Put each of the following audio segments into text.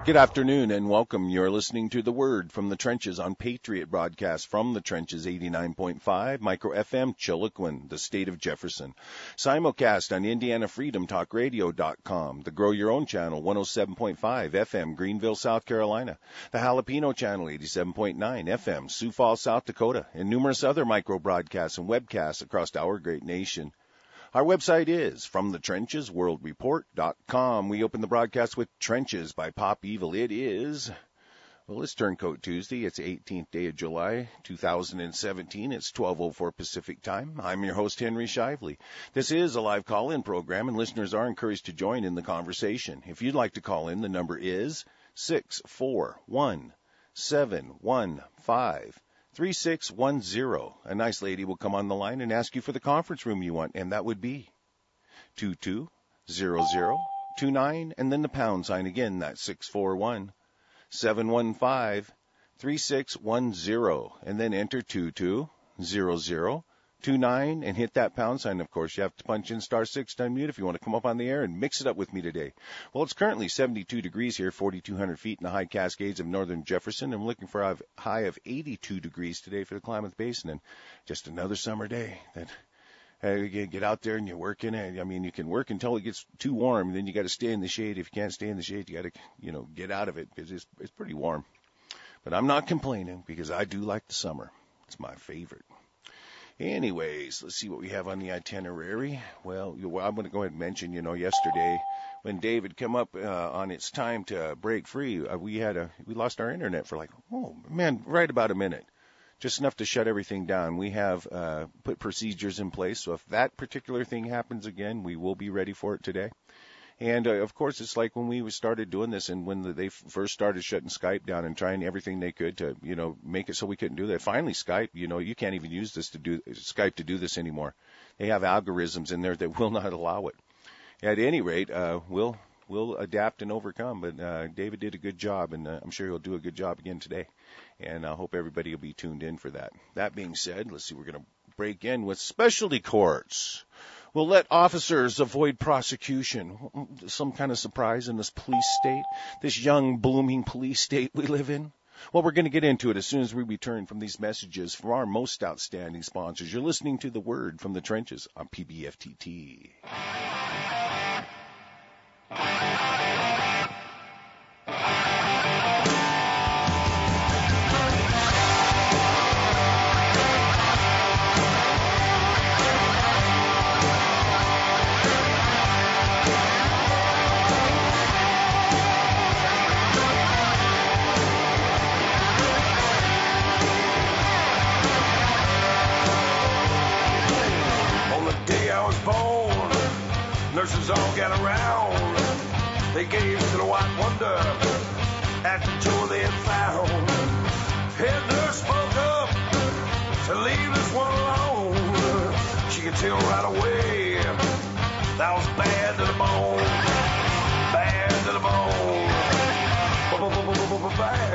Good afternoon and welcome. You're listening to The Word from the Trenches on Patriot Broadcast from the Trenches 89.5, Micro FM, Chiloquin, the state of Jefferson. Simulcast on IndianaFreedomTalkRadio.com, the Grow Your Own channel 107.5 FM, Greenville, South Carolina, the Jalapeno channel 87.9 FM, Sioux Falls, South Dakota, and numerous other micro broadcasts and webcasts across our great nation. Our website is FromTheTrenchesWorldReport.com. We open the broadcast with Trenches by Pop Evil. It is, well, it's Turncoat Tuesday. It's the 18th day of July, 2017. It's 12:04 Pacific time. I'm your host, Henry Shively. This is a live call-in program, and listeners are encouraged to join in the conversation. If you'd like to call in, the number is 641-715-3610. A nice lady will come on the line and ask you for the conference room you want, and that would be 220029, and then the pound sign again. That's 641-715-3610, and then enter 220029 and hit that pound sign. Of course, you have to punch in *6 to unmute if you want to come up on the air and mix it up with me today. Well, it's currently 72 degrees here, 4,200 feet in the high Cascades of northern Jefferson. I'm looking for a high of 82 degrees today for the Klamath Basin, and just another summer day that you get out there and you work in it. I mean, you can work until it gets too warm, and then you got to stay in the shade. If you can't stay in the shade, you got to, get out of it because it's pretty warm. But I'm not complaining because I do like the summer. It's my favorite. Anyways, let's see what we have on the itinerary. Well, I'm going to go ahead and mention, yesterday when David came up on its time to break free, we lost our internet for right about a minute. Just enough to shut everything down. We have put procedures in place, so if that particular thing happens again, we will be ready for it today. And, of course, it's like when we started doing this and when they first started shutting Skype down and trying everything they could to, make it so we couldn't do that. Finally, Skype, you can't even use Skype to do this anymore. They have algorithms in there that will not allow it. At any rate, we'll adapt and overcome. But David did a good job, and I'm sure he'll do a good job again today. And I hope everybody will be tuned in for that. That being said, let's see, we're going to break in with specialty courts. Will let officers avoid prosecution. Some kind of surprise in this police state, this young, blooming police state we live in. Well, we're going to get into it as soon as we return from these messages from our most outstanding sponsors. You're listening to The Word from the Trenches on PBFTT. Nurses all got around. They gave to the white wonder at the tour they had found. Head nurse spoke up to leave this one alone. She could tell right away that was bad to the bone. Bad to the bone. Bad.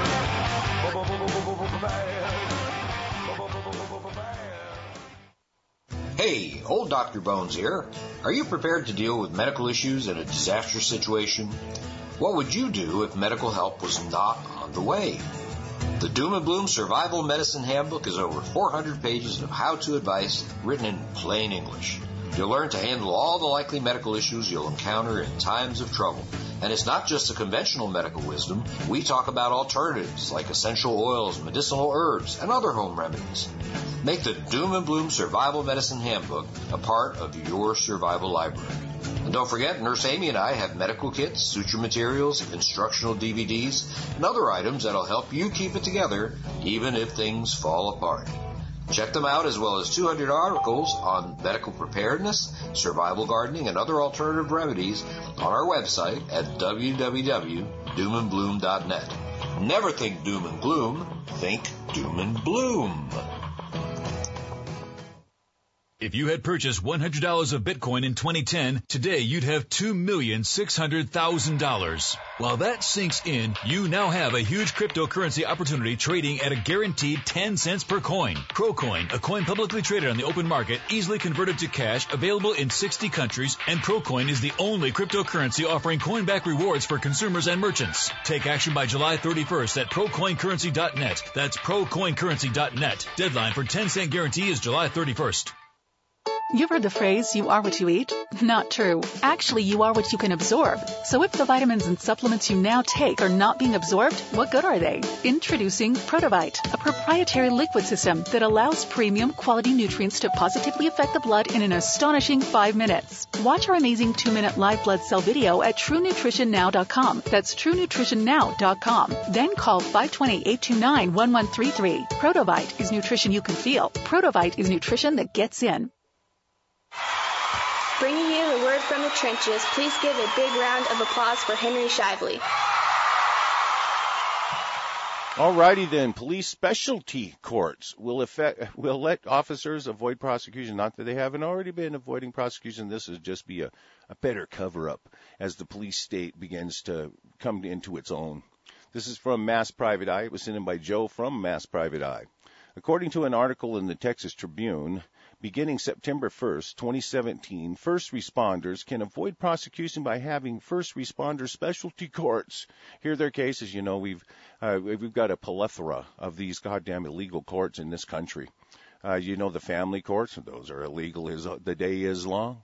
Hey, old Dr. Bones here. Are you prepared to deal with medical issues in a disastrous situation? What would you do if medical help was not on the way? The Doom and Bloom Survival Medicine Handbook is over 400 pages of how-to advice written in plain English. You'll learn to handle all the likely medical issues you'll encounter in times of trouble. And it's not just the conventional medical wisdom. We talk about alternatives like essential oils, medicinal herbs, and other home remedies. Make the Doom and Bloom Survival Medicine Handbook a part of your survival library. And don't forget, Nurse Amy and I have medical kits, suture materials, instructional DVDs, and other items that'll help you keep it together even if things fall apart. Check them out, as well as 200 articles on medical preparedness, survival gardening, and other alternative remedies on our website at www.doomandbloom.net. Never think doom and gloom, think doom and bloom. If you had purchased $100 of Bitcoin in 2010, today you'd have $2,600,000. While that sinks in, you now have a huge cryptocurrency opportunity trading at a guaranteed 10 cents per coin. Procoin, a coin publicly traded on the open market, easily converted to cash, available in 60 countries, and Procoin is the only cryptocurrency offering coin-back rewards for consumers and merchants. Take action by July 31st at procoincurrency.net. That's procoincurrency.net. Deadline for 10-cent guarantee is July 31st. You've heard the phrase, you are what you eat? Not true. Actually, you are what you can absorb. So if the vitamins and supplements you now take are not being absorbed, what good are they? Introducing Protovite, a proprietary liquid system that allows premium quality nutrients to positively affect the blood in an astonishing 5 minutes. Watch our amazing 2-minute live blood cell video at TrueNutritionNow.com. That's TrueNutritionNow.com. Then call 520-829-1133. Protovite is nutrition you can feel. Protovite is nutrition that gets in. Bringing you the word from the trenches, please give a big round of applause for Henry Shively. Alrighty then, police specialty courts will let officers avoid prosecution. Not that they haven't already been avoiding prosecution. This will just be a better cover-up as the police state begins to come into its own. This is from Mass Private Eye. It was sent in by Joe from Mass Private Eye. According to an article in the Texas Tribune, beginning September 1st, 2017, first responders can avoid prosecution by having first responder specialty courts hear their cases. You know, we've got a plethora of these goddamn illegal courts in this country. You know, the family courts, those are illegal as the day is long.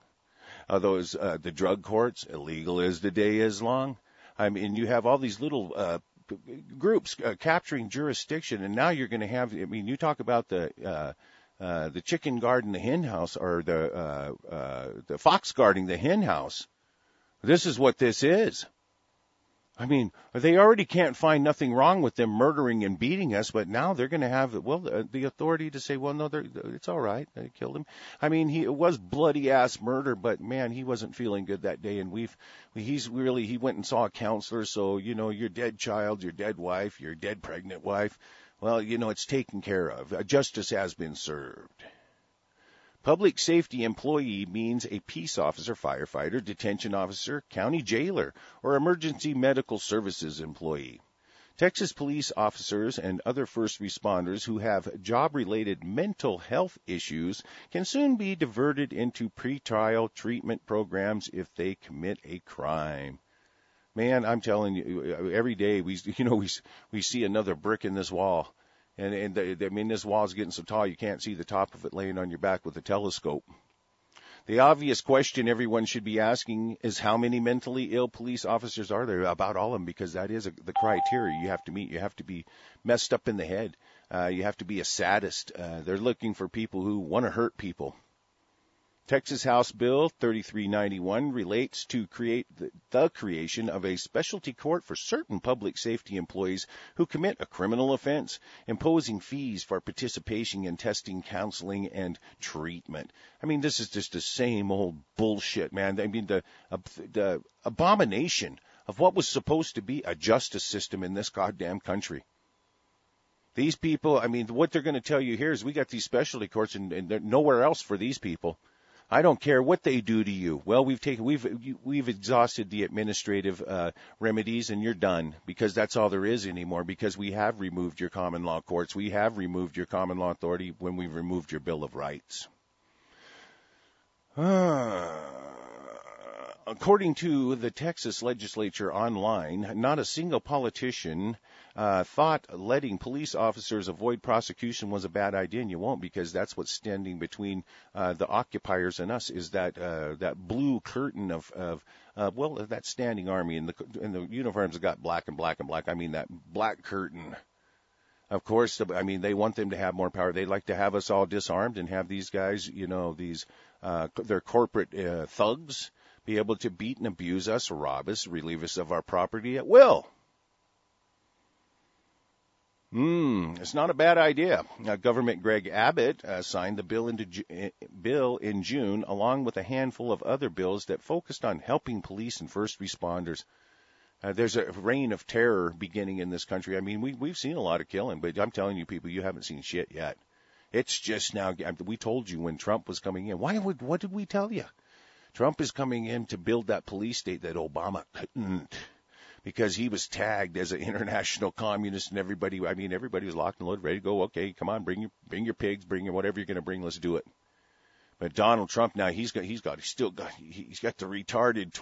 The drug courts, illegal as the day is long. I mean, you have all these little groups capturing jurisdiction, and now you're going to have, I mean, you talk about the chicken guarding the hen house, or the fox guarding the hen house. This is what this is. I mean, they already can't find nothing wrong with them murdering and beating us, but now they're going to have, the authority to say, well, no, it's all right. They killed him. I mean, it was bloody ass murder, but man, he wasn't feeling good that day. And he went and saw a counselor. So, you know, your dead child, your dead wife, your dead pregnant wife. Well, you know, it's taken care of. Justice has been served. Public safety employee means a peace officer, firefighter, detention officer, county jailer, or emergency medical services employee. Texas police officers and other first responders who have job-related mental health issues can soon be diverted into pretrial treatment programs if they commit a crime. Man, I'm telling you, every day we see another brick in this wall. And this wall's getting so tall you can't see the top of it laying on your back with a telescope. The obvious question everyone should be asking is, how many mentally ill police officers are there? About all of them, because that is the criteria you have to meet. You have to be messed up in the head. You have to be a sadist. They're looking for people who want to hurt people. Texas House Bill 3391 relates to the creation of a specialty court for certain public safety employees who commit a criminal offense, imposing fees for participation in testing, counseling, and treatment. I mean, this is just the same old bullshit, man. I mean, the abomination of what was supposed to be a justice system in this goddamn country. These people, I mean, what they're going to tell you here is we got these specialty courts and there's nowhere else for these people. I don't care what they do to you. Well, we've exhausted the administrative remedies, and you're done, because that's all there is anymore, because we have removed your common law courts. We have removed your common law authority when we've removed your Bill of Rights. According to the Texas legislature online, not a single politician thought letting police officers avoid prosecution was a bad idea, and you won't, because that's what's standing between the occupiers and us, is that blue curtain of that standing army, and the uniforms have got black and black and black. I mean, that black curtain. Of course, I mean, they want them to have more power. They'd like to have us all disarmed and have these guys, you know, their corporate thugs, be able to beat and abuse us, rob us, relieve us of our property at will. It's not a bad idea. Government Greg Abbott signed the bill in June, along with a handful of other bills that focused on helping police and first responders. There's a reign of terror beginning in this country. I mean, we've seen a lot of killing, but I'm telling you people, you haven't seen shit yet. It's just now, we told you when Trump was coming in. What did we tell you? Trump is coming in to build that police state that Obama couldn't, because he was tagged as an international communist, and everybody was locked and loaded, ready to go. Okay, come on, bring your pigs, bring your whatever you're going to bring, let's do it. But Donald Trump now, he's got the retarded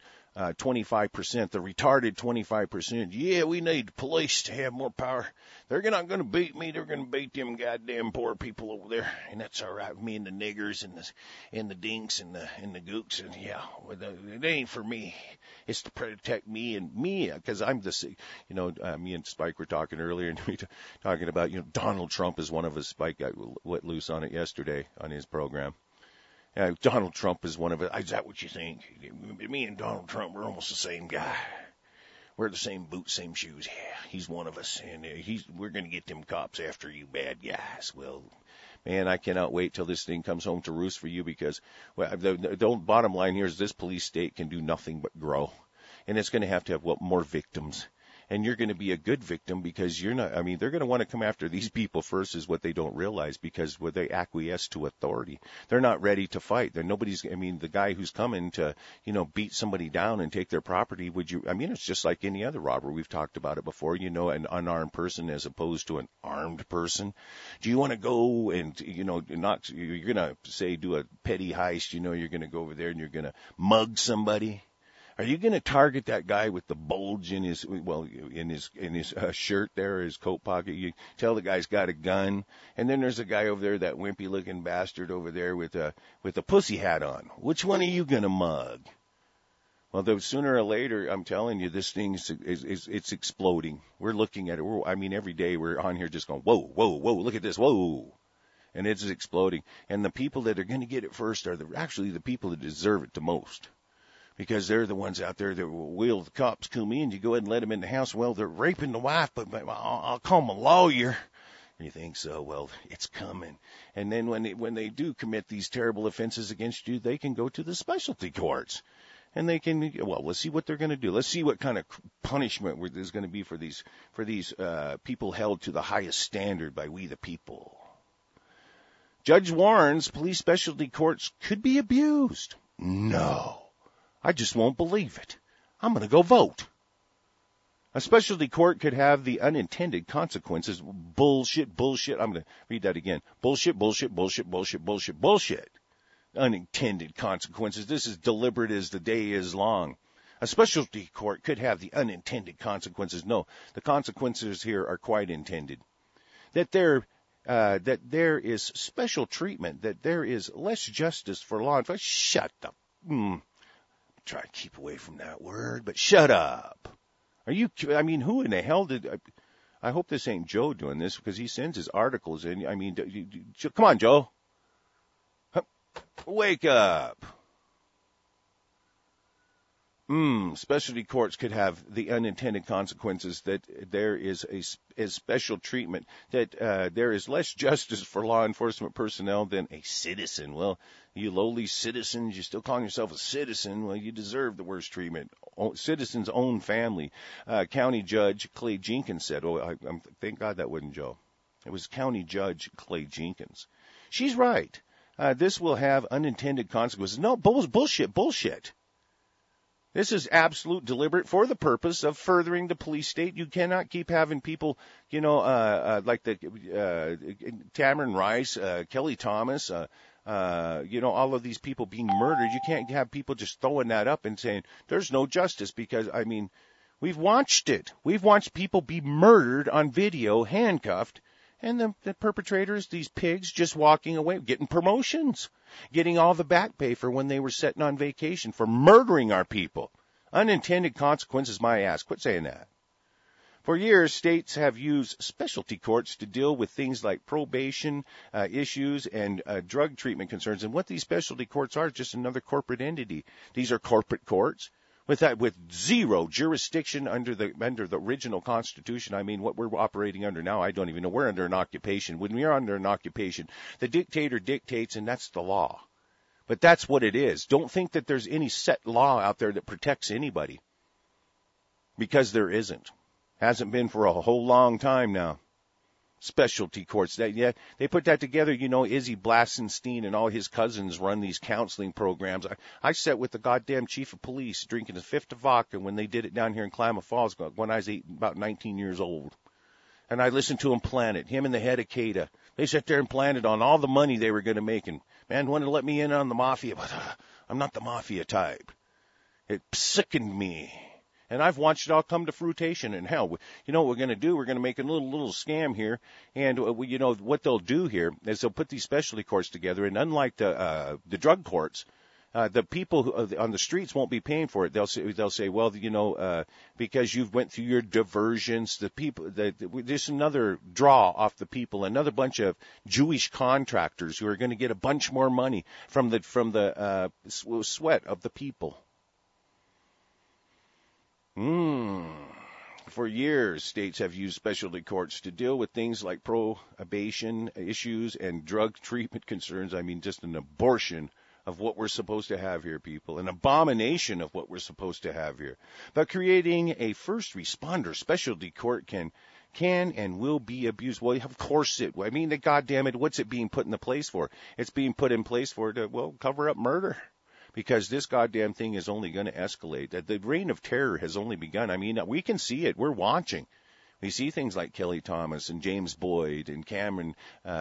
25%, the retarded 25%. Yeah, we need police to have more power. They're not going to beat me. They're going to beat them goddamn poor people over there, and that's all right with me and the niggers and the dinks and the gooks. And yeah, it ain't for me. It's to protect me, because I'm me and Spike were talking earlier, and we talking about Donald Trump is one of us. Spike got let loose on it yesterday on his program. Donald Trump is one of it. Is that what you think? Me and Donald Trump, we're almost the same guy. We're the same boots, same shoes. Yeah, he's one of us, and we're going to get them cops after you bad guys. Well, man, I cannot wait till this thing comes home to roost for you, because the bottom line here is this police state can do nothing but grow, and it's going to have more victims. And you're going to be a good victim, because they're going to want to come after these people first, is what they don't realize, because they acquiesce to authority. They're not ready to fight. The guy who's coming to, beat somebody down and take their property, it's just like any other robber. We've talked about it before, an unarmed person as opposed to an armed person. Do you want to go and, you're going to say do a petty heist, you're going to go over there and you're going to mug somebody? Are you going to target that guy with the bulge in his shirt there, his coat pocket? You tell the guy's got a gun, and then there's a guy over there, that wimpy-looking bastard over there with a pussy hat on. Which one are you going to mug? Well, sooner or later, I'm telling you, this thing it's exploding. We're looking at it. Every day we're on here just going, whoa, whoa, whoa, look at this, whoa. And it's exploding. And the people that are going to get it first are actually the people that deserve it the most. Because they're the ones out there that will the cops come in, you go ahead and let them in the house. Well, they're raping the wife, but I'll call my lawyer. And you think so? Well, it's coming. And then when they do commit these terrible offenses against you, they can go to the specialty courts. And they can, let's see what they're going to do. Let's see what kind of punishment there's going to be for these people held to the highest standard by we the people. Judge warns police specialty courts could be abused. No. I just won't believe it. I'm going to go vote. A specialty court could have the unintended consequences. Bullshit. I'm going to read that again. Bullshit. Unintended consequences. This is deliberate as the day is long. A specialty court could have the unintended consequences. No, the consequences here are quite intended. That there is special treatment, that there is less justice for law enforcement. Shut up. Try to keep away from that word, but shut up. Who in the hell I hope this ain't Joe doing this, because he sends his articles in. Come on, Joe. Wake up. Specialty courts could have the unintended consequences that there is a special treatment, that there is less justice for law enforcement personnel than a citizen. Well, you lowly citizens, you're still calling yourself a citizen. Well, you deserve the worst treatment. Citizen's own family. County Judge Clay Jenkins said, thank God that wasn't Joe. It was County Judge Clay Jenkins. She's right. This will have unintended consequences. No, bullshit. This is absolute deliberate for the purpose of furthering the police state. You cannot keep having people, like Tamron Rice, Kelly Thomas, all of these people being murdered. You can't have people just throwing that up and saying there's no justice, because, we've watched it. We've watched people be murdered on video, handcuffed, and the perpetrators, these pigs, just walking away, getting promotions, getting all the back pay for when they were sitting on vacation for murdering our people. Unintended consequences, my ass. Quit saying that. For years, states have used specialty courts to deal with things like probation issues and drug treatment concerns. And what these specialty courts are is just another corporate entity. These are corporate courts with zero jurisdiction under the original Constitution. What we're operating under now, I don't even know. We're under an occupation. When we're under an occupation, the dictator dictates, and that's the law. But that's what it is. Don't think that there's any set law out there that protects anybody, because there isn't. Hasn't been for a whole long time now. specialty courts. They put that together. You know, Izzy Blassenstein and all his cousins run these counseling programs. I sat with the goddamn chief of police drinking a fifth of vodka when they did it down here in Klamath Falls when I was about 19 years old. And I listened to him plan it, him and the head of CADA. They sat there and planned it on all the money they were going to make. And, man, wanted to let me in on the mafia, but I'm not the mafia type. It sickened me. And I've watched it all come to fruition. And hell, you know what we're going to do? We're going to make a little scam here. And, you know, what they'll do here is they'll put these specialty courts together. And unlike the drug courts, the people on the streets won't be paying for it. They'll say, well, you know, because you've went through your diversions, the people, there's another draw off the people, another bunch of Jewish contractors who are going to get a bunch more money from the sweat of the people. For years, states have used specialty courts to deal with things like prohibition issues and drug treatment concerns. I mean, just an abortion of what we're supposed to have here, people. An abomination of what we're supposed to have here. But creating a first responder specialty court can and will be abused. Well, of course it will. I mean, goddamn it, what's it being put into place for? It's being put in place for to, well, cover up murder. Because this goddamn thing is only going to escalate. The reign of terror has only begun. I mean, we can see it. We're watching. We see things like Kelly Thomas and James Boyd and Cameron,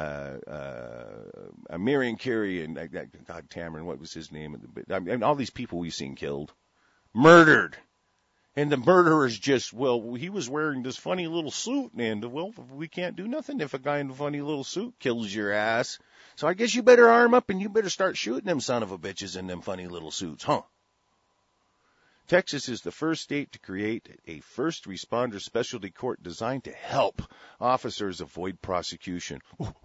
Miriam Carey and God, Cameron, what was his name? I mean, all these people we've seen killed, murdered. And the murderer's just, well, he was wearing this funny little suit, and, well, we can't do nothing if a guy in a funny little suit kills your ass. So I guess you better arm up and you better start shooting them son of a bitches in them funny little suits, huh? Texas is the first state to create a first responder specialty court designed to help officers avoid prosecution.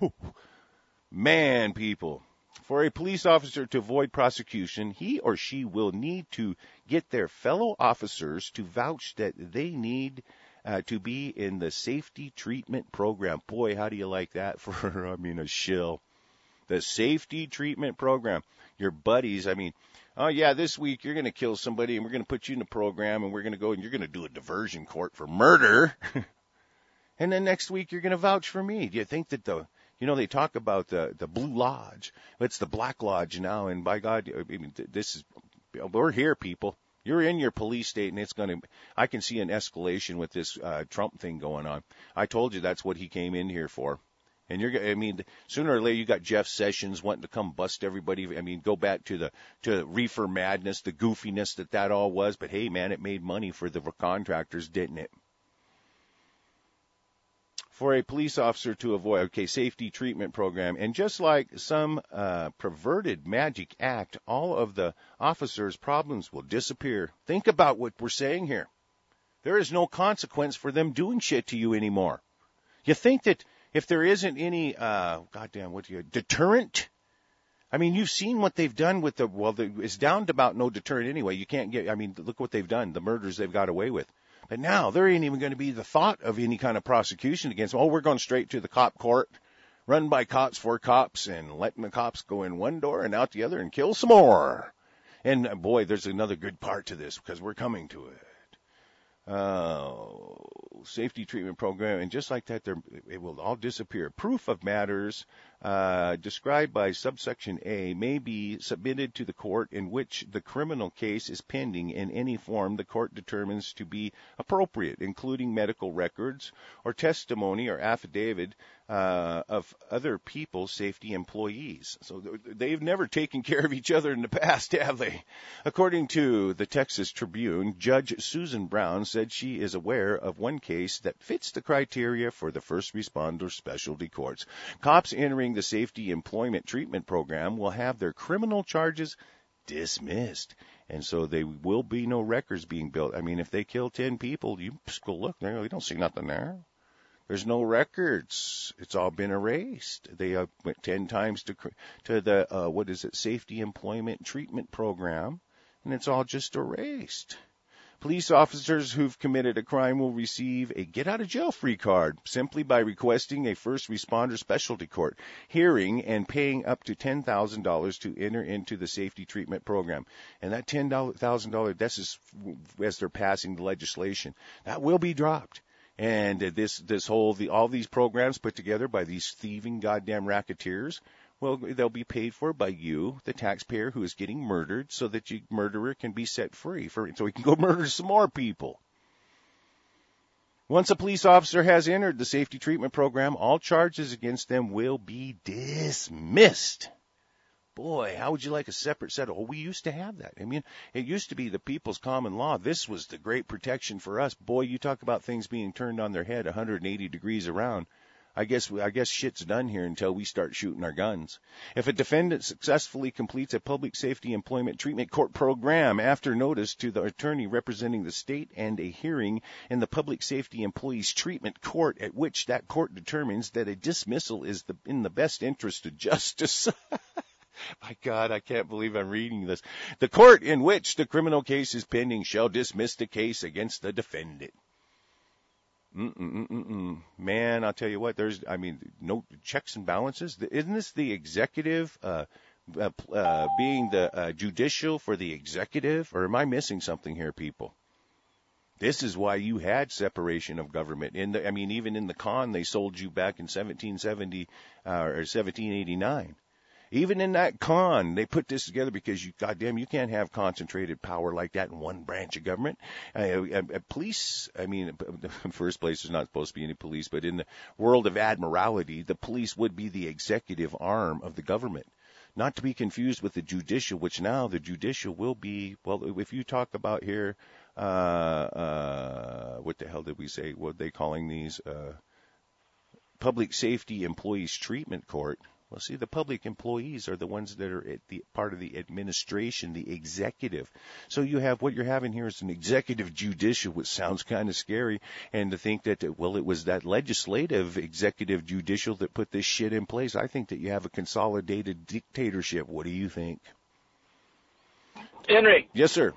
Man, people. For a police officer to avoid prosecution, he or she will need to get their fellow officers to vouch that they need to be in the safety treatment program. Boy, how do you like that for, a shill. The safety treatment program. Your buddies, oh, yeah, this week you're going to kill somebody and we're going to put you in the program and we're going to go and you're going to do a diversion court for murder. And then next week you're going to vouch for me. Do you think that they talk about the Blue Lodge. It's the Black Lodge now. And by God, we're here, people. You're in your police state and I can see an escalation with this Trump thing going on. I told you that's what he came in here for. And sooner or later you got Jeff Sessions wanting to come bust everybody. Go back to reefer madness, the goofiness that all was. But hey, man, it made money for the contractors, didn't it? For a police officer to avoid, safety treatment program. And just like some perverted magic act, all of the officers' problems will disappear. Think about what we're saying here. There is no consequence for them doing shit to you anymore. You think that if there isn't any, deterrent? You've seen what they've done with it's down to about no deterrent anyway. You can't look what they've done, the murders they've got away with. But now there ain't even going to be the thought of any kind of prosecution against them. Oh, we're going straight to the cop court, run by cops for cops, and letting the cops go in one door and out the other and kill some more. And boy, there's another good part to this because we're coming to it. Safety treatment program, and just like that, it will all disappear. Proof of matters described by subsection A may be submitted to the court in which the criminal case is pending in any form the court determines to be appropriate, including medical records or testimony or affidavit of other people's safety employees. So they've never taken care of each other in the past, have they? According to the Texas Tribune, Judge Susan Brown said she is aware of one case that fits the criteria for the first responder specialty courts. Cops entering the safety employment treatment program will have their criminal charges dismissed. And so there will be no records being built. if they kill 10 people, you just go look there. We don't see nothing there. There's no records. It's all been erased. They went 10 times to the, safety employment treatment program, and it's all just erased. Police officers who've committed a crime will receive a get-out-of-jail-free card simply by requesting a first responder specialty court hearing and paying up to $10,000 to enter into the safety treatment program. And that $10,000, that's as they're passing the legislation. That will be dropped. And all these programs put together by these thieving goddamn racketeers, well, they'll be paid for by you, the taxpayer who is getting murdered, so that your murderer can be set free, so he can go murder some more people. Once a police officer has entered the safety treatment program, all charges against them will be dismissed. Boy, how would you like a separate set of... Oh, we used to have that. I mean, it used to be the people's common law. This was the great protection for us. Boy, you talk about things being turned on their head 180 degrees around. I guess shit's done here until we start shooting our guns. If a defendant successfully completes a public safety employment treatment court program after notice to the attorney representing the state and a hearing in the public safety employees treatment court at which that court determines that a dismissal is in the best interest of justice... My God, I can't believe I'm reading this. The court in which the criminal case is pending shall dismiss the case against the defendant. Man, I'll tell you what, no checks and balances. Isn't this the executive being the judicial for the executive? Or am I missing something here, people? This is why you had separation of government. Even in the con they sold you back in 1770 or 1789. Even in that con, they put this together because you can't have concentrated power like that in one branch of government. Police, in the first place, there's not supposed to be any police, but in the world of admiralty, the police would be the executive arm of the government. Not to be confused with the judicial, which now the judicial will be, well, if you talk about here, what the hell did we say? What are they calling these? Public Safety Employees Treatment Court. Well, see, the public employees are the ones that are at the part of the administration, the executive. So what you're having here is an executive judicial, which sounds kind of scary. And to think that, it was that legislative executive judicial that put this shit in place. I think that you have a consolidated dictatorship. What do you think? Henry. Yes, sir.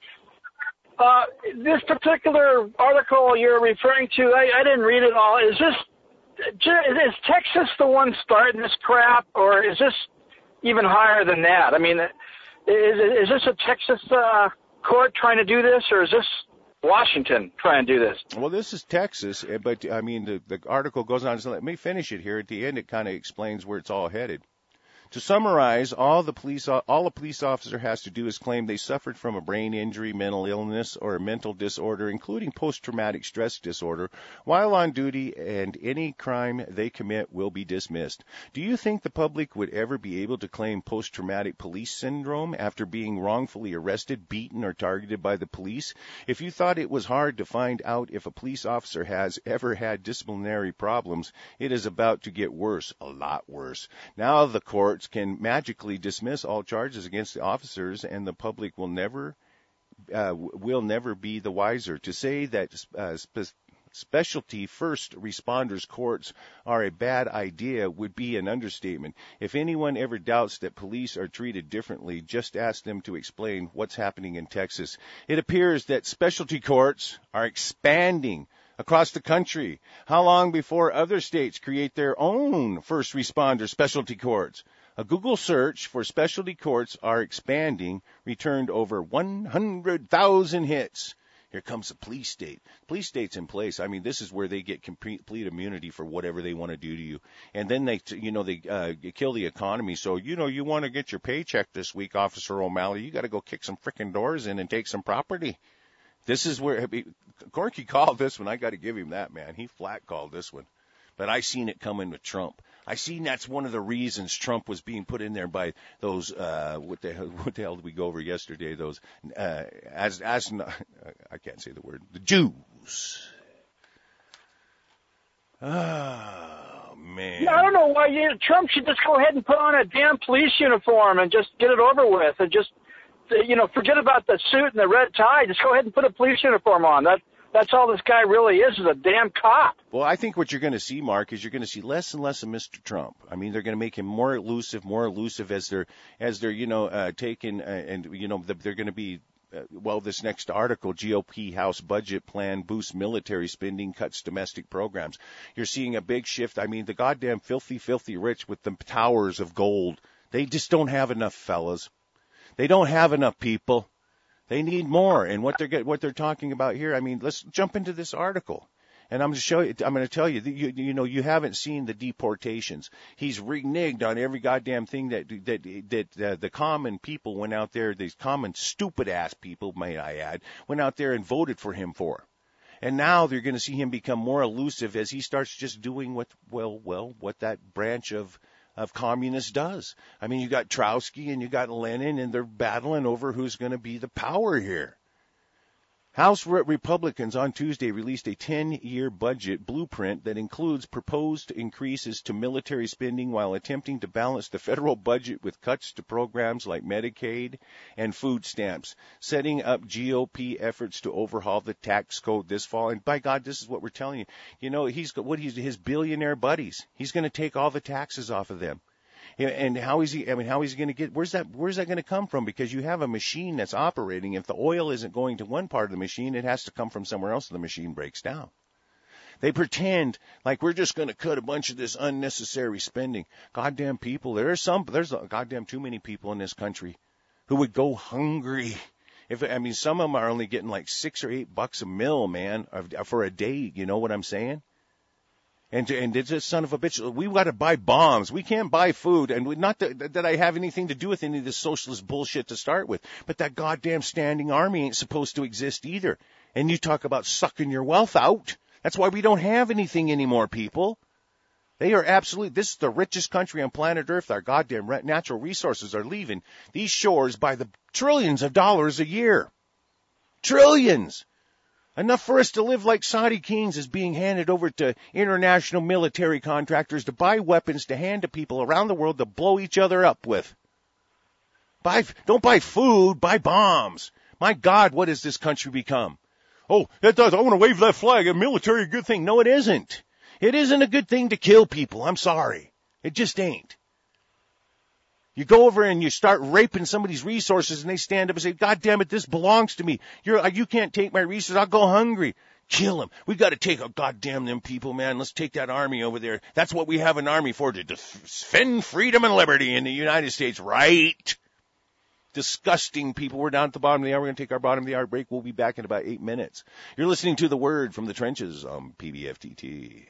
This particular article you're referring to, I didn't read it all. Is Texas the one starting this crap, or is this even higher than that? I mean, is this a Texas court trying to do this, or is this Washington trying to do this? Well, this is Texas, but the article goes on. So let me finish it here. At the end, it kind of explains where it's all headed. To summarize, all a police officer has to do is claim they suffered from a brain injury, mental illness, or a mental disorder, including post-traumatic stress disorder, while on duty, and any crime they commit will be dismissed. Do you think the public would ever be able to claim post-traumatic police syndrome after being wrongfully arrested, beaten, or targeted by the police? If you thought it was hard to find out if a police officer has ever had disciplinary problems, it is about to get worse, a lot worse. Now the courts can magically dismiss all charges against the officers, and the public will never be the wiser. To say that specialty first responders courts are a bad idea would be an understatement. If anyone ever doubts that police are treated differently, just ask them to explain what's happening in Texas. It appears that specialty courts are expanding across the country. How long before other states create their own first responder specialty courts? A Google search for specialty courts are expanding returned over 100,000 hits. Here comes the police state. Police state's in place. I mean, this is where they get complete immunity for whatever they want to do to you. And then they kill the economy. So, you want to get your paycheck this week, Officer O'Malley, you got to go kick some frickin' doors in and take some property. This is where Corky called this one. I got to give him that, man. He flat called this one. But I seen it coming with Trump. I seen that's one of the reasons Trump was being put in there by those, what the hell did we go over yesterday? Those, I can't say the word, the Jews. Oh, man. Yeah, I don't know why Trump should just go ahead and put on a damn police uniform and just get it over with and just, forget about the suit and the red tie. Just go ahead and put a police uniform on. That's all this guy really is a damn cop. Well, I think what you're going to see, Mark, is you're going to see less and less of Mr. Trump. I mean, they're going to make him more elusive as they're taking, they're going to be, this next article, GOP House budget plan boosts military spending, cuts domestic programs. You're seeing a big shift. I mean, the goddamn filthy, filthy rich with the towers of gold. They just don't have enough, fellas. They don't have enough people. They need more. And what they're talking about here, I mean, let's jump into this article. And I'm going to tell you, you haven't seen the deportations. He's reneged on every goddamn thing that the common people went out there, these common stupid ass people, may I add, went out there and voted for him for. And now they're going to see him become more elusive as he starts just doing what that branch of communists does. I mean, you got Trotsky and you got Lenin, and they're battling over who's going to be the power here. House Republicans on Tuesday released a 10-year budget blueprint that includes proposed increases to military spending while attempting to balance the federal budget with cuts to programs like Medicaid and food stamps, setting up GOP efforts to overhaul the tax code this fall. And by God, this is what we're telling you. You know, he's got his billionaire buddies. He's going to take all the taxes off of them. And how is he going to get, where's that going to come from? Because you have a machine that's operating. If the oil isn't going to one part of the machine, it has to come from somewhere else, and the machine breaks down. They pretend like we're just going to cut a bunch of this unnecessary spending. Goddamn people, there's goddamn too many people in this country who would go hungry. Some of them are only getting like $6 or $8 a meal, man, for a day. You know what I'm saying? And it's a son of a bitch. We got to buy bombs. We can't buy food. And not that I have anything to do with any of this socialist bullshit to start with. But that goddamn standing army ain't supposed to exist either. And you talk about sucking your wealth out. That's why we don't have anything anymore, people. They are this is the richest country on planet Earth. Our goddamn natural resources are leaving these shores by the trillions of dollars a year. Trillions. Enough for us to live like Saudi kings is being handed over to international military contractors to buy weapons to hand to people around the world to blow each other up with. Don't buy food, buy bombs. My God, what has this country become? Oh, it does. I want to wave that flag. A military a good thing. No, it isn't. It isn't a good thing to kill people. I'm sorry. It just ain't. You go over and you start raping somebody's resources, and they stand up and say, God damn it, this belongs to me. You can't take my resources. I'll go hungry. Kill them. We got to take goddamn them people, man. Let's take that army over there. That's what we have an army for, to defend freedom and liberty in the United States, right? Disgusting people. We're down at the bottom of the hour. We're going to take our bottom of the hour break. We'll be back in about 8 minutes. You're listening to The Word from the Trenches on PBFTT.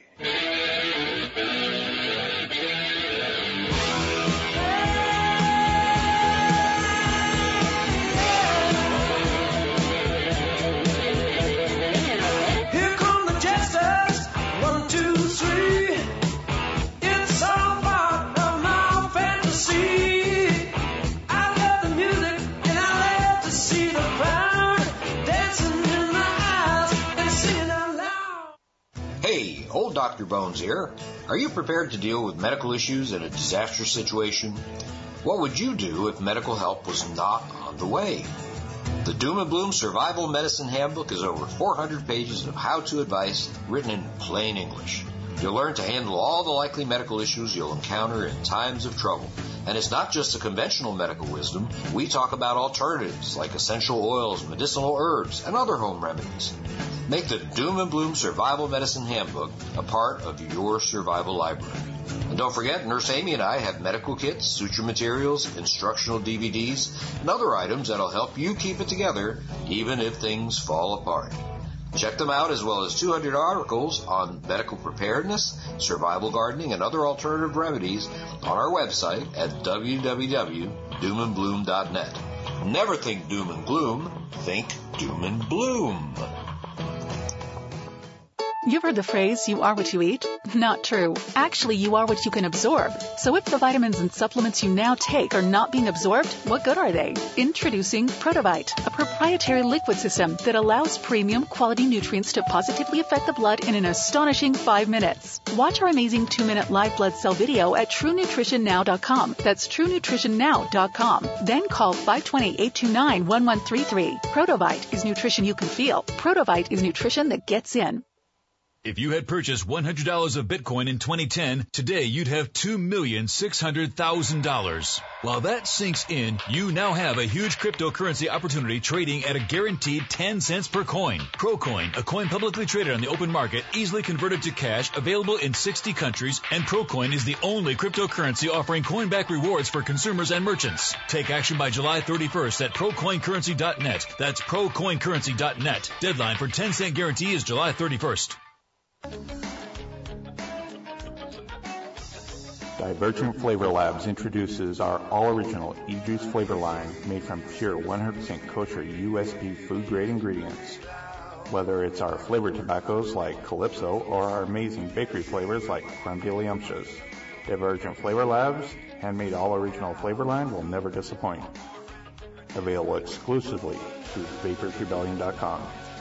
Hey, old Dr. Bones here. Are you prepared to deal with medical issues in a disaster situation? What would you do if medical help was not on the way? The Doom and Bloom Survival Medicine Handbook is over 400 pages of how-to advice written in plain English. You'll learn to handle all the likely medical issues you'll encounter in times of trouble. And it's not just the conventional medical wisdom. We talk about alternatives like essential oils, medicinal herbs, and other home remedies. Make the Doom and Bloom Survival Medicine Handbook a part of your survival library. And don't forget, Nurse Amy and I have medical kits, suture materials, instructional DVDs, and other items that'll help you keep it together even if things fall apart. Check them out, as well as 200 articles on medical preparedness, survival gardening, and other alternative remedies on our website at www.doomandbloom.net. Never think doom and gloom, think doom and bloom. You've heard the phrase, you are what you eat? Not true. Actually, you are what you can absorb. So if the vitamins and supplements you now take are not being absorbed, what good are they? Introducing Protovite, a proprietary liquid system that allows premium quality nutrients to positively affect the blood in an astonishing 5 minutes. Watch our amazing 2-minute live blood cell video at TrueNutritionNow.com. That's TrueNutritionNow.com. Then call 520-829-1133. Protovite is nutrition you can feel. Protovite is nutrition that gets in. If you had purchased $100 of Bitcoin in 2010, today you'd have $2,600,000. While that sinks in, you now have a huge cryptocurrency opportunity trading at a guaranteed 10 cents per coin. Procoin, a coin publicly traded on the open market, easily converted to cash, available in 60 countries, and Procoin is the only cryptocurrency offering coin-back rewards for consumers and merchants. Take action by July 31st at ProCoinCurrency.net. That's ProCoinCurrency.net. Deadline for 10-cent guarantee is July 31st. Divergent Flavor Labs introduces our all-original e-juice flavor line made from pure 100% kosher USP food-grade ingredients. Whether it's our flavored tobaccos like Calypso or our amazing bakery flavors like Crumdiddlyumptious, Divergent Flavor Labs' handmade all-original flavor line will never disappoint. Available exclusively through VaporsRebellion.com.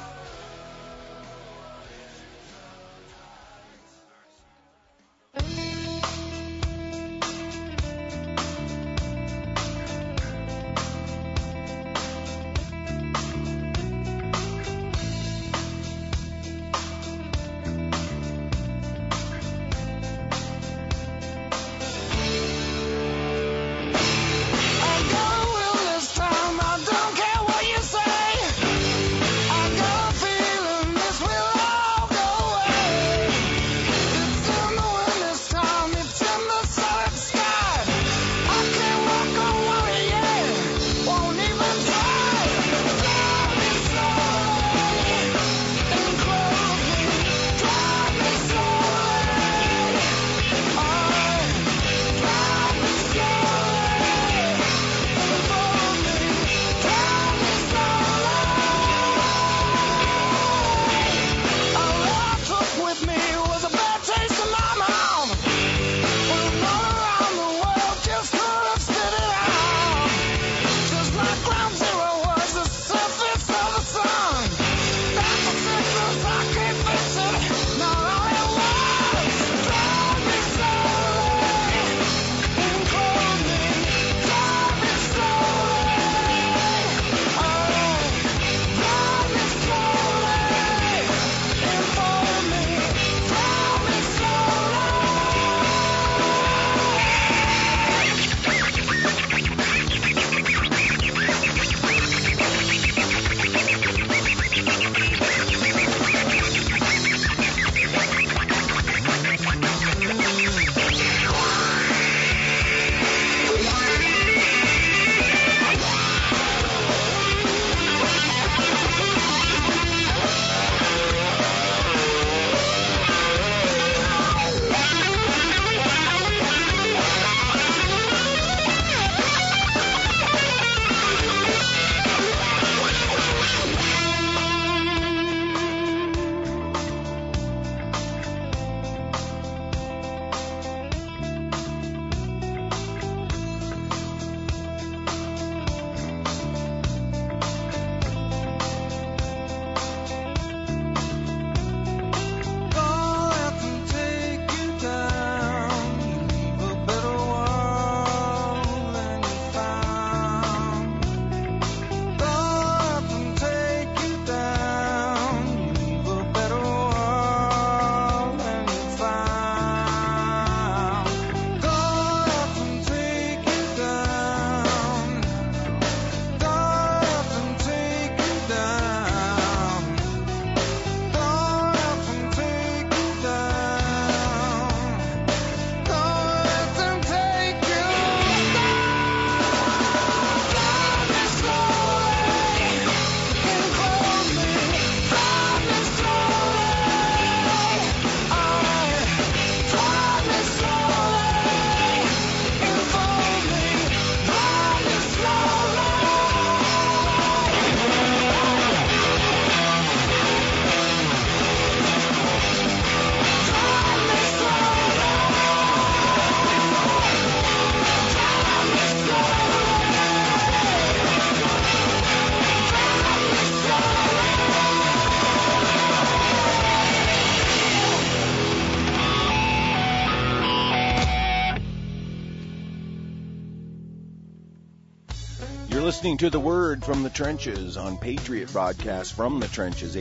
Listening to The Word from the Trenches on Patriot Broadcast from the Trenches,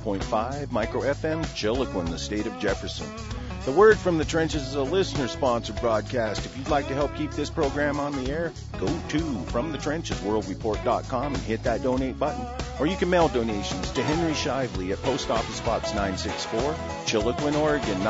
89.5 Micro FM, Chiloquin, the state of Jefferson. The Word from the Trenches is a listener-sponsored broadcast. If you'd like to help keep this program on the air, go to FromTheTrenchesWorldReport.com and hit that donate button. Or you can mail donations to Henry Shively at Post Office Box 964, Chiloquin, Oregon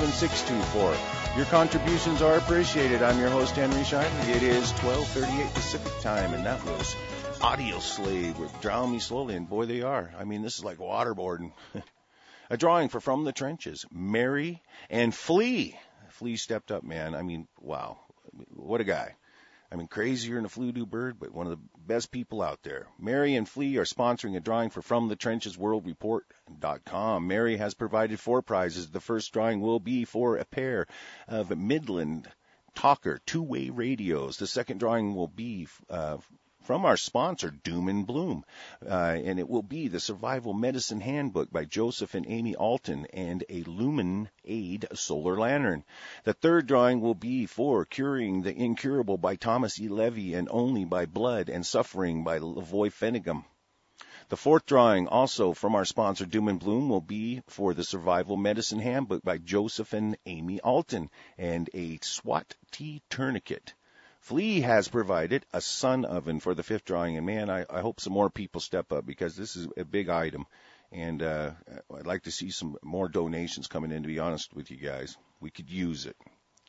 97624. Your contributions are appreciated. I'm your host, Henry Shively. It is 12:38 Pacific time, and that was Audio Slave with Drown Me Slowly, and boy, they are. I mean, this is like waterboarding. A drawing for From the Trenches, Mary and Flea. Flea stepped up, man. I mean, wow. What a guy. I mean, crazier than a flu-do bird, but one of the best people out there. Mary and Flea are sponsoring a drawing for From the Trenches WorldReport.com. Mary has provided 4 prizes. The first drawing will be for a pair of Midland Talker two-way radios. The second drawing will be from our sponsor, Doom and Bloom, and it will be the Survival Medicine Handbook by Joseph and Amy Alton and a Lumen Aid solar lantern. The third drawing will be for Curing the Incurable by Thomas E. Levy and Only by Blood and Suffering by Lavoy Fennigam. The fourth drawing, also from our sponsor, Doom and Bloom, will be for the Survival Medicine Handbook by Joseph and Amy Alton and a SWAT T tourniquet. Flea has provided a sun oven for the fifth drawing, and man, I hope some more people step up because this is a big item, and I'd like to see some more donations coming in, to be honest with you guys. We could use it.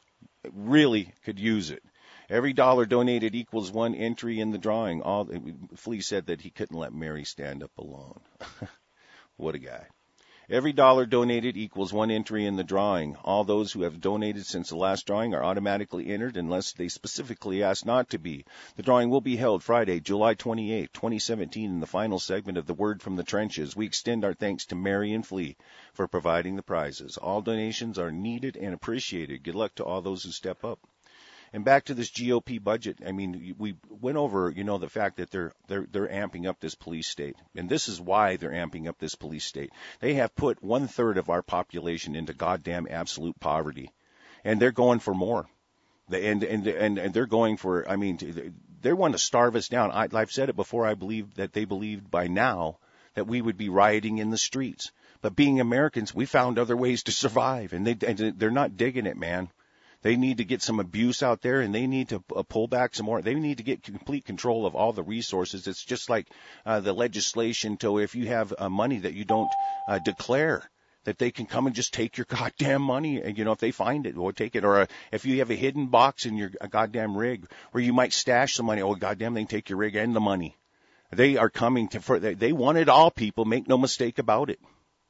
Really could use it. Every dollar donated equals 1 entry in the drawing. Flea said that he couldn't let Mary stand up alone. What a guy. Every dollar donated equals 1 entry in the drawing. All those who have donated since the last drawing are automatically entered unless they specifically ask not to be. The drawing will be held Friday, July 28, 2017, in the final segment of the Word from the Trenches. We extend our thanks to Mary and Flea for providing the prizes. All donations are needed and appreciated. Good luck to all those who step up. And back to this GOP budget. I mean, we went over, the fact that they're amping up this police state. And this is why they're amping up this police state. They have put 1/3 of our population into goddamn absolute poverty. And they're going for more. And they're going for, they want to starve us down. I've said it before. I believe that they believed by now that we would be rioting in the streets. But being Americans, we found other ways to survive. And they're not digging it, man. They need to get some abuse out there, and they need to pull back some more. They need to get complete control of all the resources. It's just like the legislation to if you have money that you don't declare, that they can come and just take your goddamn money. And, if they find it, or take it. Or if you have a hidden box in your goddamn rig where you might stash some money, goddamn, they can take your rig and the money. They are coming they want it all, people. Make no mistake about it.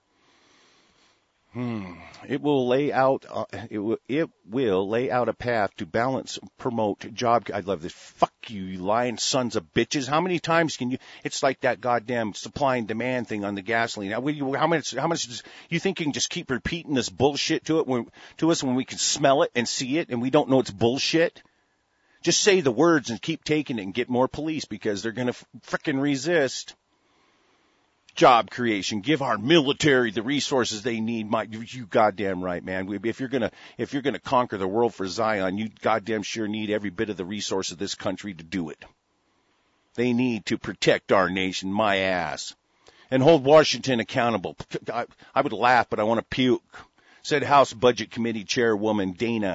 It will lay out a path to balance, promote job. I love this. Fuck you lying sons of bitches. How many times can you? It's like that goddamn supply and demand thing on the gasoline. How much? You think you can just keep repeating this bullshit to us when we can smell it and see it and we don't know it's bullshit? Just say the words and keep taking it and get more police because they're gonna frickin' resist. Job creation. Give our military the resources they need. You goddamn right, man. If you're gonna conquer the world for Zion, you goddamn sure need every bit of the resource of this country to do it. They need to protect our nation, my ass, and hold Washington accountable. I would laugh, but I want to puke. Said House Budget Committee Chairwoman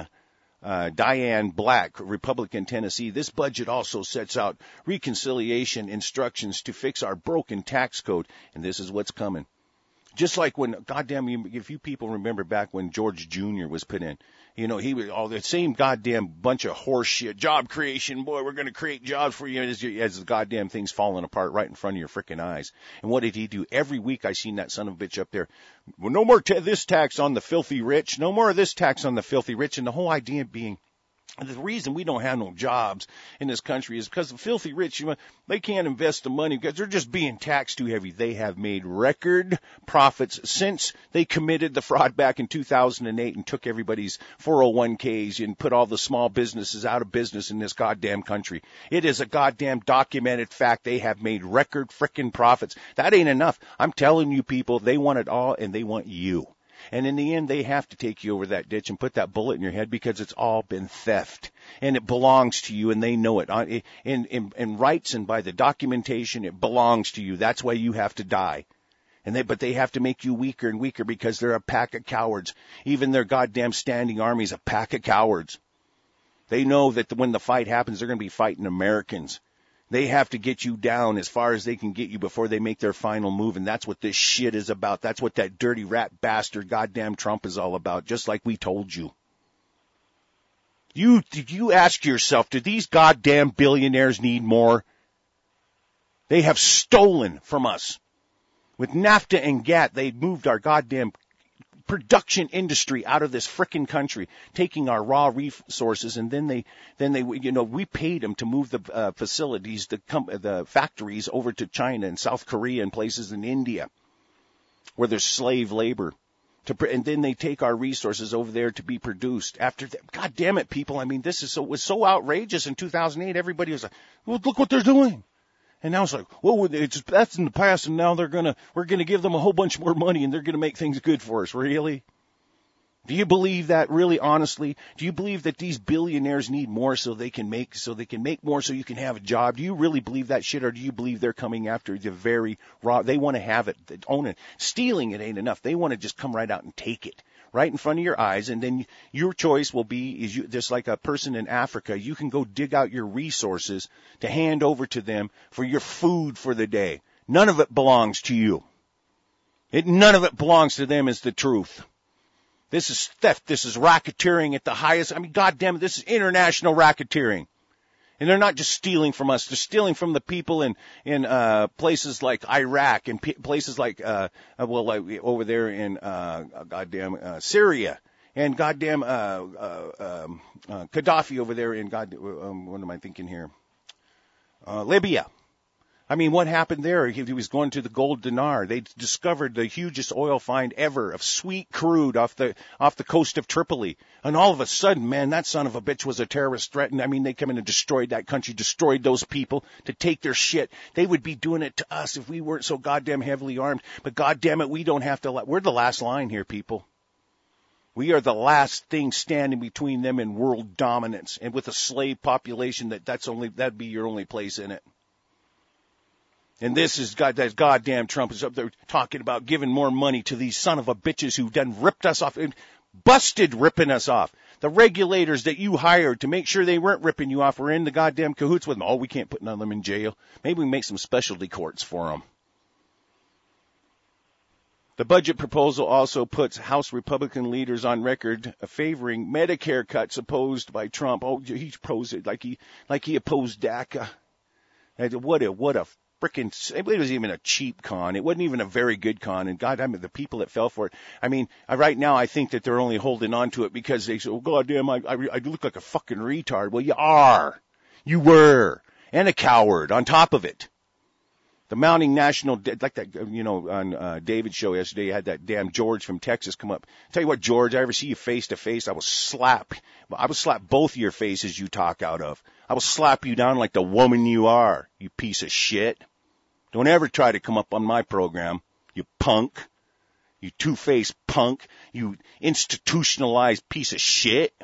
Diane Black, Republican, Tennessee. This budget also sets out reconciliation instructions to fix our broken tax code, and this is what's coming. Just like when, if you people remember back when George Jr. was put in, he was all the same goddamn bunch of horse shit. Job creation, boy, we're going to create jobs for you as the goddamn thing's falling apart right in front of your frickin' eyes. And what did he do? Every week I seen that son of a bitch up there. Well, no more this tax on the filthy rich. No more of this tax on the filthy rich. And the whole idea being, the reason we don't have no jobs in this country is because the filthy rich, they can't invest the money because they're just being taxed too heavy. They have made record profits since they committed the fraud back in 2008 and took everybody's 401ks and put all the small businesses out of business in this goddamn country. It is a goddamn documented fact. They have made record frickin' profits. That ain't enough. I'm telling you people, they want it all and they want you. And in the end, they have to take you over that ditch and put that bullet in your head because it's all been theft. And it belongs to you, and they know it. In rights and by the documentation, it belongs to you. That's why you have to die. But they have to make you weaker and weaker because they're a pack of cowards. Even their goddamn standing army is a pack of cowards. They know that when the fight happens, they're going to be fighting Americans. They have to get you down as far as they can get you before they make their final move, and that's what this shit is about. That's what that dirty rat bastard goddamn Trump is all about, just like we told you. Did you ask yourself, do these goddamn billionaires need more? They have stolen from us. With NAFTA and GATT, they moved our goddamn production industry out of this frickin' country, taking our raw resources, and then they, we paid them to move the facilities, the factories over to China and South Korea and places in India where there's slave labor. And then they take our resources over there to be produced. After that, God damn it, people! I mean, this was so outrageous in 2008. Everybody was like, "Well, look what they're doing." And now it's like, well, that's in the past, and now we're gonna give them a whole bunch more money, and they're gonna make things good for us. Really? Do you believe that, really, honestly? Do you believe that these billionaires need more so they can make more so you can have a job? Do you really believe that shit, or do you believe they're coming after the very raw? They want to have it, own it. Stealing it ain't enough. They want to just come right out and take it right in front of your eyes, and then your choice will be, just like a person in Africa, you can go dig out your resources to hand over to them for your food for the day. None of it belongs to you. None of it belongs to them is the truth. This is theft. This is racketeering at the highest. I mean, goddamn it, this is international racketeering. And they're not just stealing from us. They're stealing from the people in places like Iraq and places like, over there in, Syria. And goddamn, Gaddafi over there in, what am I thinking here? Libya. I mean, what happened there? He was going to the Gold Dinar. They discovered the hugest oil find ever of sweet crude off the coast of Tripoli. And all of a sudden, man, that son of a bitch was a terrorist threat. And I mean, they come in and destroyed that country, destroyed those people to take their shit. They would be doing it to us if we weren't so goddamn heavily armed. But goddamn it, we don't have to. We're the last line here, people. We are the last thing standing between them and world dominance. And with a slave population, that'd be your only place in it. And this is that goddamn Trump is up there talking about giving more money to these son of a bitches who done ripped us off and busted ripping us off. The regulators that you hired to make sure they weren't ripping you off were in the goddamn cahoots with them. Oh, we can't put none of them in jail. Maybe we can make some specialty courts for them. The budget proposal also puts House Republican leaders on record favoring Medicare cuts opposed by Trump. Oh, he opposed it like he opposed DACA. What a frickin', it was even a cheap con. It wasn't even a very good con. And God, I mean, the people that fell for it. I mean, right now I think that they're only holding on to it because they say, oh, goddamn, I look like a fucking retard. Well, you are. You were. And a coward on top of it. The mounting national debt, like that, on David's show yesterday, you had that damn George from Texas come up. Tell you what, George, I ever see you face to face, I will slap both of your faces you talk out of. I will slap you down like the woman you are, you piece of shit. Don't ever try to come up on my program, you punk, you two-faced punk, you institutionalized piece of shit.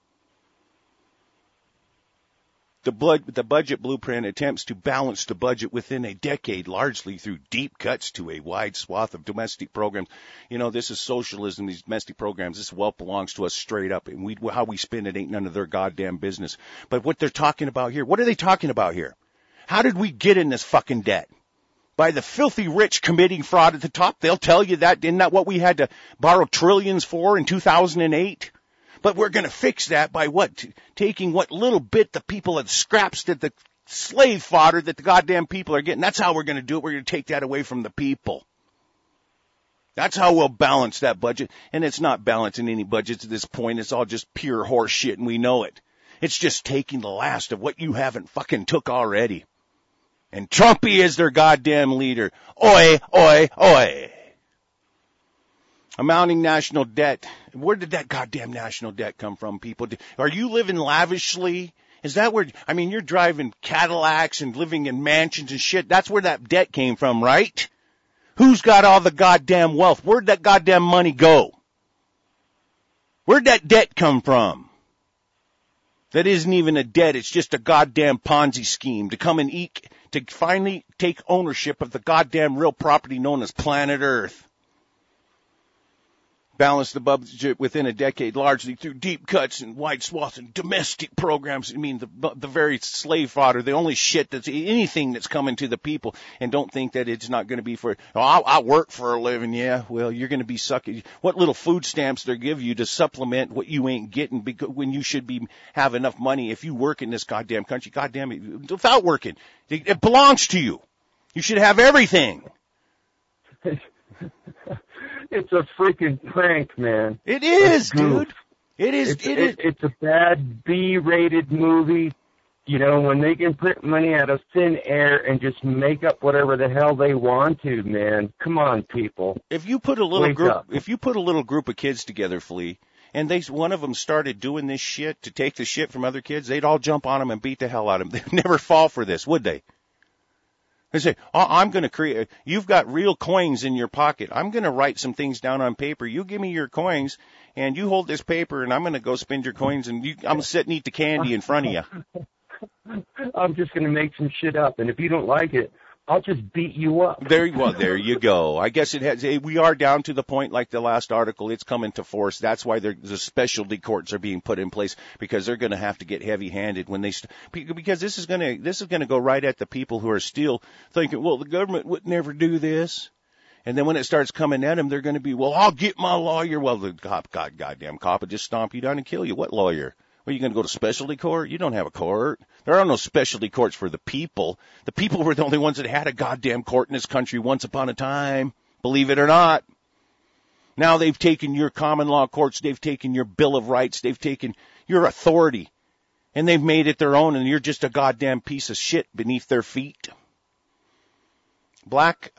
The budget blueprint attempts to balance the budget within a decade, largely through deep cuts to a wide swath of domestic programs. You know, this is socialism, these domestic programs. This wealth belongs to us straight up, and how we spend it ain't none of their goddamn business. But what they're talking about here, what are they talking about here? How did we get in this fucking debt? By the filthy rich committing fraud at the top. They'll tell you that. Isn't that what we had to borrow trillions for in 2008? But we're going to fix that by what? Taking what little bit the people had scraps that the slave fodder that the goddamn people are getting. That's how we're going to do it. We're going to take that away from the people. That's how we'll balance that budget. And it's not balancing any budgets at this point. It's all just pure horse shit, and we know it. It's just taking the last of what you haven't fucking took already. And Trumpy is their goddamn leader. Oi, oi, oi. A mounting national debt. Where did that goddamn national debt come from, people? Are you living lavishly? Is that where, I mean, you're driving Cadillacs and living in mansions and shit. That's where that debt came from, right? Who's got all the goddamn wealth? Where'd that goddamn money go? Where'd that debt come from? That isn't even a debt. It's just a goddamn Ponzi scheme to come and to finally take ownership of the goddamn real property known as planet Earth. Balance the budget within a decade largely through deep cuts and wide swaths and domestic programs. I mean, the very slave fodder, the only shit that's anything that's coming to the people. And don't think that it's not going to be for, I work for a living. Yeah, well, you're going to be sucking. What little food stamps they give you to supplement what you ain't getting when you should have enough money if you work in this goddamn country. Goddamn it, without working. It belongs to you. You should have everything. It's a freaking prank, man. It is, dude. It is. It's a bad B-rated movie. You know, when they can print money out of thin air and just make up whatever the hell they want to, man. Come on, people. If you put a little group of kids together, Flea, and one of them started doing this shit to take the shit from other kids, they'd all jump on them and beat the hell out of them. They'd never fall for this, would they? They say, I'm going to create, you've got real coins in your pocket. I'm going to write some things down on paper. You give me your coins, and you hold this paper, and I'm going to go spend your coins, and I'm going to sit and eat the candy in front of you. I'm just going to make some shit up, and if you don't like it, I'll just beat you up. There you go. I guess we are down to the point, like the last article, it's coming to force. That's why the specialty courts are being put in place, because they're going to have to get heavy-handed when they, because this is going to go right at the people who are still thinking, well, the government would never do this. And then when it starts coming at them, they're going to be, well, I'll get my lawyer. Well, the goddamn cop will just stomp you down and kill you. What lawyer? Well, you going to go to specialty court? You don't have a court. There are no specialty courts for the people. The people were the only ones that had a goddamn court in this country once upon a time, believe it or not. Now they've taken your common law courts, they've taken your Bill of Rights, they've taken your authority, and they've made it their own, and you're just a goddamn piece of shit beneath their feet. Black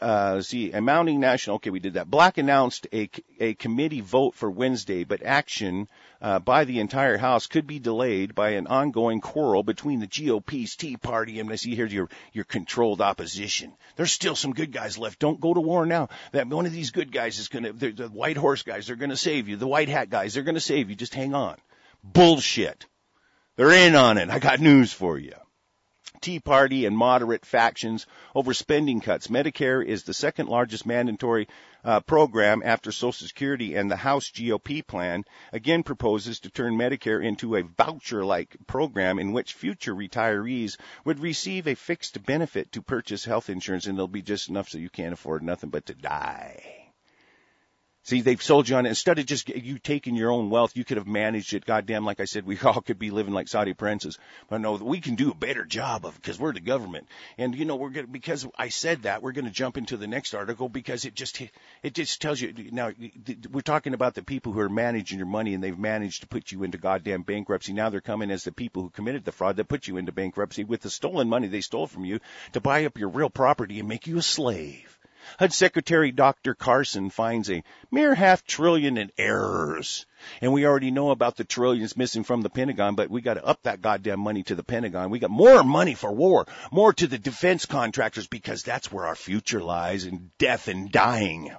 announced a committee vote for Wednesday, but action by the entire House could be delayed by an ongoing quarrel between the GOP's Tea Party and, I see here, your controlled opposition. There's still some good guys left. Don't go to war now. That one of these good guys is going to, the white horse guys, they're going to save you. The white hat guys, they're going to save you. Just hang on. Bullshit. They're in on it. I got news for you. Tea Party and moderate factions over spending cuts. Medicare is the second largest mandatory program after Social Security, and the House GOP plan again proposes to turn Medicare into a voucher-like program in which future retirees would receive a fixed benefit to purchase health insurance, and it'll be just enough so you can't afford nothing but to die. See, they've sold you on it. Instead of just you taking your own wealth, you could have managed it. Goddamn, like I said, we all could be living like Saudi princes. But no, we can do a better job of it because we're the government. And, you know, because I said that, we're going to jump into the next article because it just tells you. Now, we're talking about the people who are managing your money, and they've managed to put you into goddamn bankruptcy. Now they're coming as the people who committed the fraud that put you into bankruptcy with the stolen money they stole from you to buy up your real property and make you a slave. HUD Secretary Dr. Carson finds a mere $500 billion in errors. And we already know about the trillions missing from the Pentagon, but we got to up that goddamn money to the Pentagon. We got more money for war, more to the defense contractors, because that's where our future lies, in death and dying.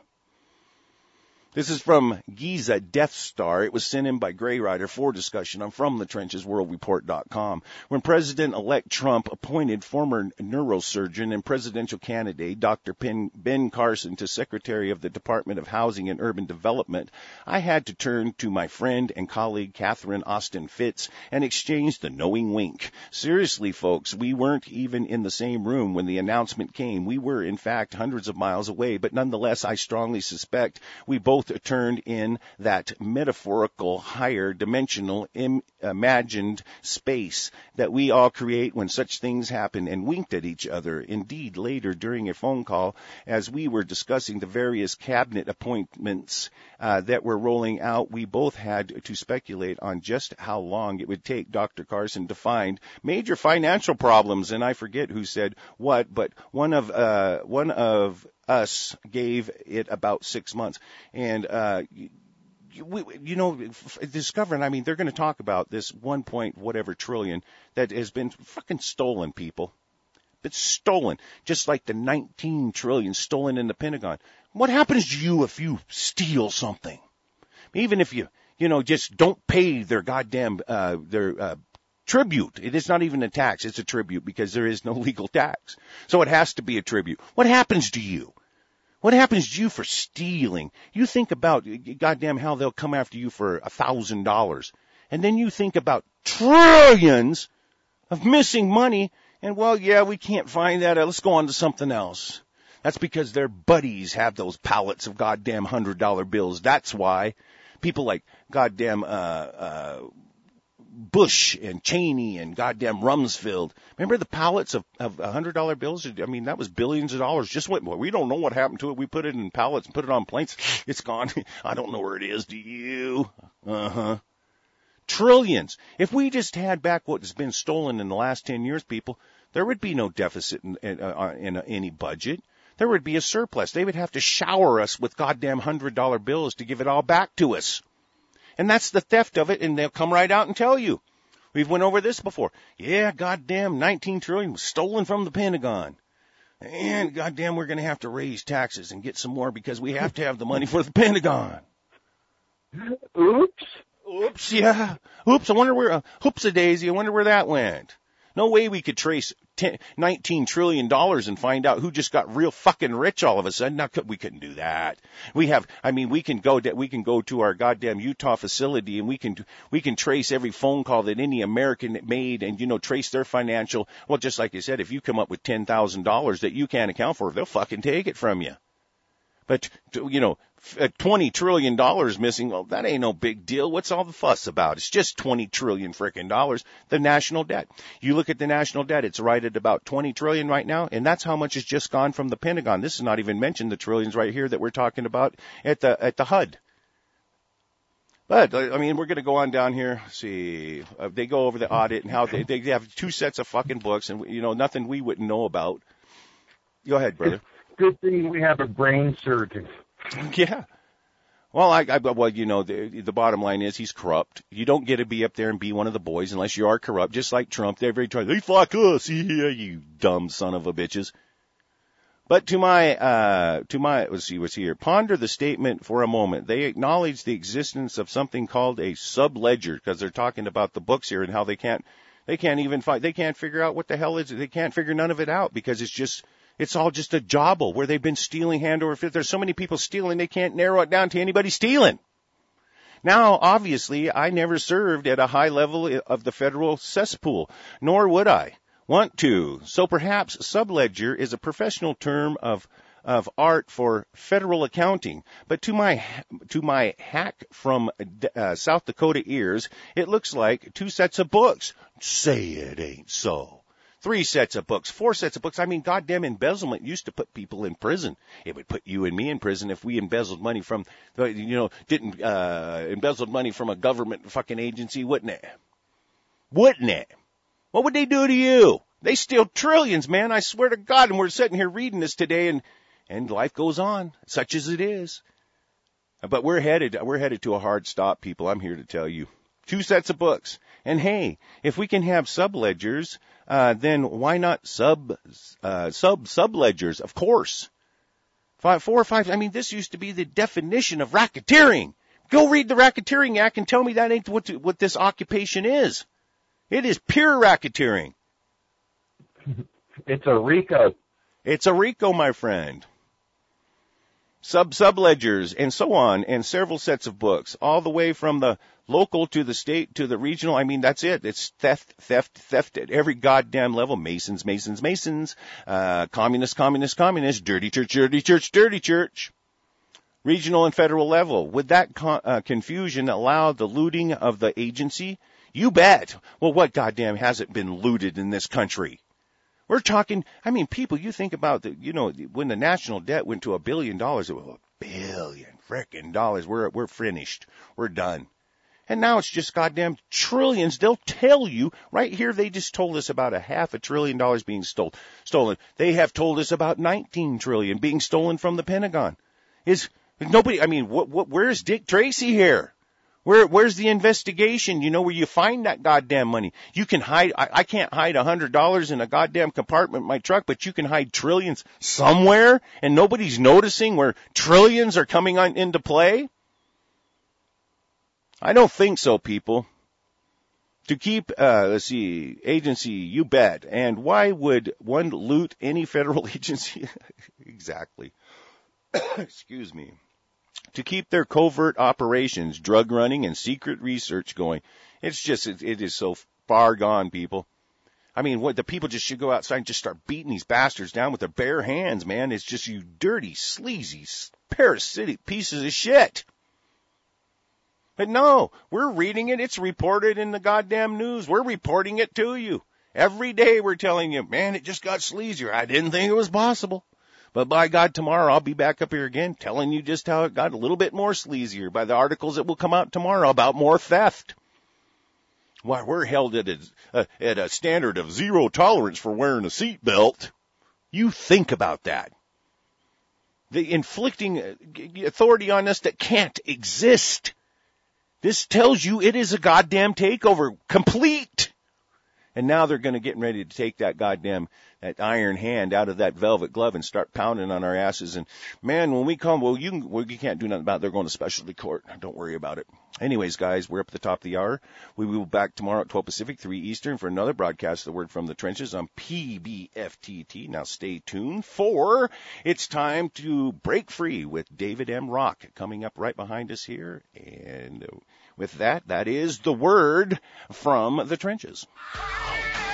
This is from Giza Death Star. It was sent in by Gray Rider for discussion on FromTheTrenchesWorldReport.com. When President-elect Trump appointed former neurosurgeon and presidential candidate Dr. Ben Carson to Secretary of the Department of Housing and Urban Development, I had to turn to my friend and colleague Catherine Austin Fitts and exchange the knowing wink. Seriously, folks, we weren't even in the same room when the announcement came. We were, in fact, hundreds of miles away, but nonetheless, I strongly suspect we both turned in that metaphorical, higher dimensional, imagined space that we all create when such things happen, and winked at each other. Indeed, later during a phone call, as we were discussing the various cabinet appointments that were rolling out, we both had to speculate on just how long it would take Dr. Carson to find major financial problems. And I forget who said what, but one of us gave it about 6 months. And, discovering, I mean, they're going to talk about this 1 point whatever trillion that has been fucking stolen, people. It's stolen, just like the 19 trillion stolen in the Pentagon. What happens to you if you steal something? Even if you just don't pay their goddamn, tribute. It is not even a tax. It's a tribute because there is no legal tax. So it has to be a tribute. What happens to you? What happens to you for stealing? You think about, goddamn, how they'll come after you for $1,000. And then you think about trillions of missing money. And, well, yeah, we can't find that. Let's go on to something else. That's because their buddies have those pallets of goddamn $100 bills. That's why people like goddamn, Bush and Cheney and goddamn Rumsfeld. Remember the pallets of $100 bills? I mean, that was billions of dollars. Just went, well, we don't know what happened to it. We put it in pallets and put it on planes. It's gone. I don't know where it is. Do you? Trillions. If we just had back what has been stolen in the last 10 years, people, there would be no deficit in any budget. There would be a surplus. They would have to shower us with goddamn $100 bills to give it all back to us. And that's the theft of it, and they'll come right out and tell you. We've went over this before. Yeah, goddamn, 19 trillion was stolen from the Pentagon. And goddamn, we're going to have to raise taxes and get some more because we have to have the money for the Pentagon. Oops, yeah. Oops, I wonder where, oops-a-daisy, I wonder where that went. No way we could trace $19 trillion and find out who just got real fucking rich all of a sudden. Now, we couldn't do that. We can go to our goddamn Utah facility and we can trace every phone call that any American made and, trace their financial. Well, just like you said, if you come up with $10,000 that you can't account for, they'll fucking take it from you. But, $20 trillion missing, well, that ain't no big deal. What's all the fuss about? It's just $20 trillion frickin' dollars. The national debt. You look at the national debt, it's right at about $20 trillion right now, and that's how much has just gone from the Pentagon. This is not even mentioned the trillions right here that we're talking about at the HUD. But, I mean, we're going to go on down here. See, they go over the audit and how they have two sets of fucking books and, nothing we wouldn't know about. Go ahead, brother. Good thing we have a brain surgeon. Yeah. Well, the bottom line is he's corrupt. You don't get to be up there and be one of the boys unless you are corrupt, just like Trump. They're very trying, they fuck us. Yeah, you dumb son of a bitches. But let's see what's here. Ponder the statement for a moment. They acknowledge the existence of something called a subledger because they're talking about the books here and how they can't figure out what the hell is it. They can't figure none of it out because it's all just a jobble where they've been stealing hand over fist. There's so many people stealing, they can't narrow it down to anybody stealing. Now, obviously, I never served at a high level of the federal cesspool, nor would I want to. So perhaps subledger is a professional term of art for federal accounting. But to my hack from South Dakota ears, it looks like two sets of books. Say it ain't so. 3 sets of books, 4 sets of books. I mean, goddamn embezzlement used to put people in prison. It would put you and me in prison if we embezzled money from, embezzled money from a government fucking agency, wouldn't it? Wouldn't it? What would they do to you? They steal trillions, man. I swear to God. And we're sitting here reading this today and life goes on, such as it is. But we're headed to a hard stop, people. I'm here to tell you. 2 sets of books. And hey, if we can have subledgers, then why not subledgers? Of course. 4 or 5. I mean, this used to be the definition of racketeering. Go read the Racketeering Act and tell me that ain't what this occupation is. It is pure racketeering. It's a RICO. It's a RICO, my friend. Subledgers and so on, and several sets of books, all the way from the local to the state to the regional. I mean, that's it. It's theft at every goddamn level. Masons, communists, dirty church. Regional and federal level. Would that confusion allow the looting of the agency? You bet. Well, what goddamn hasn't been looted in this country? We're talking, I mean, people, you think about when the national debt went to $1 billion, it was $1 billion frickin' dollars. We're finished. We're done. And now it's just goddamn trillions. They'll tell you right here. They just told us about $500 billion being stolen. They have told us about 19 trillion being stolen from the Pentagon. Is nobody, I mean, where's Dick Tracy here? Where's the investigation? Where you find that goddamn money. You can hide, I can't hide $100 in a goddamn compartment in my truck, but you can hide trillions somewhere and nobody's noticing where trillions are coming into play. I don't think so, people. To keep, agency, you bet. And why would one loot any federal agency? Exactly. Excuse me. To keep their covert operations, drug running, and secret research going. It's just, it is so far gone, people. I mean, the people just should go outside and just start beating these bastards down with their bare hands, man. It's just you dirty, sleazy, parasitic pieces of shit. But no, we're reading it. It's reported in the goddamn news. We're reporting it to you. Every day we're telling you, man, it just got sleazier. I didn't think it was possible. But by God, tomorrow I'll be back up here again telling you just how it got a little bit more sleazier by the articles that will come out tomorrow about more theft. Why, we're held at a standard of zero tolerance for wearing a seatbelt. You think about that. The inflicting authority on us that can't exist. This tells you it is a goddamn takeover. Complete. And now they're going to get ready to take that iron hand out of that velvet glove and start pounding on our asses. And man, when we come, you can't do nothing about it. They're going to specialty court. Don't worry about it. Anyways, guys, we're up at the top of the hour. We will be back tomorrow at 12 Pacific, 3 Eastern for another broadcast of the Word from the Trenches on PBFTT. Now stay tuned for it's time to break free with David M. Rock coming up right behind us here. And with that is the Word from the Trenches.